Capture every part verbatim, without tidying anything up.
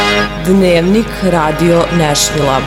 Dnevnik radio Nešvila.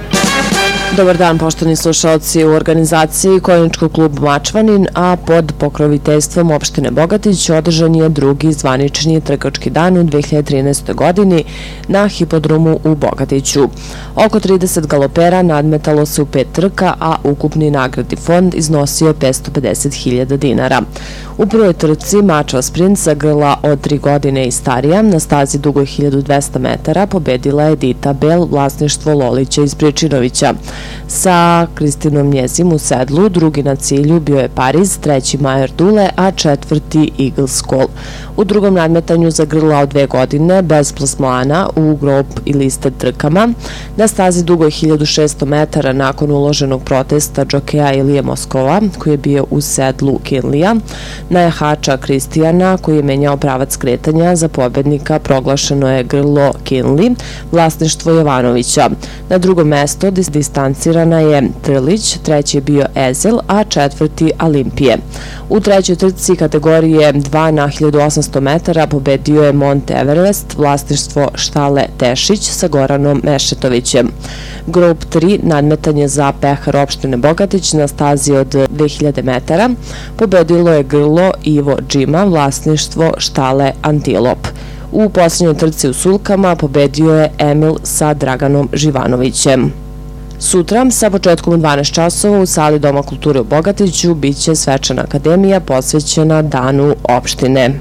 Dobar dan, poštovani slušalci. U organizaciji Konjičkog klub Mačvanin, a pod pokroviteljstvom opštine Bogatić, održan je drugi zvanični trkački dan u dve hiljade trinaestoj. godini na hipodromu u Bogatiću. Oko trideset galopera nadmetalo se u pet trka, a ukupni nagradni fond iznosio je petsto pedeset hiljada dinara. U prvoj trci Mačva sprint za grla od tri godine i starija na stazi dugoj hiljadu dvesta metara pobedila je Dita Bel, vlasništvo Lolića iz Pričinovića. Sa Kristinom Njezim u sedlu, drugi na cilju bio je Pariz, treći Majer Dule, a četvrti Eagles Call. U drugom nadmetanju za grla od dve godine, bez plasmana, u grob i listed trkama, na stazi dugoj hiljadu šesto metara nakon uloženog protesta džokeja Ilije Moskova, koji je bio u sedlu Kinlija, na jahača Kristijana, koji je menjao pravac kretanja, za pobednika proglašeno je grlo Kinli, vlasništvo Jovanovića. Na drugom mesto distancirana je Trlić, treći je bio Ezel, a četvrti Olimpije. U trećoj trci kategorije dva na hiljadu osamsto metara pobedio je Mont Everest, vlasništvo štale Tešić sa Goranom Mešetovićem. Grup tri, nadmetanje za pehar opštine Bogatić na stazi od dve hiljade metara, pobedilo je grlo Ivo Džima, vlasništvo štale Antilop. U posljednjoj trci u Sulkama pobedio je Emil sa Draganom Živanovićem. Sutra, sa početkom u dvanaest časova, u sali Doma kulture u Bogatiću biće svečana akademija posvećena Danu opštine.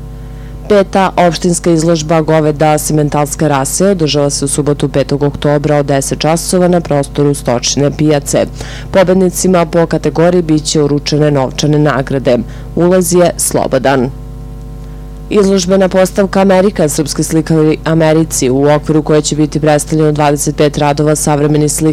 Peta opštinska izložba goveda simentalske rase održava se u subotu petog oktobra od deset časova na prostoru Stočne pijace. Pobednicima po kategoriji biće uručene novčane nagrade. Ulaz je slobodan. Izložbena postavka Amerika, srpski slikari Americi, u okviru koje će biti predstavljeno dvadeset pet radova savremenih slika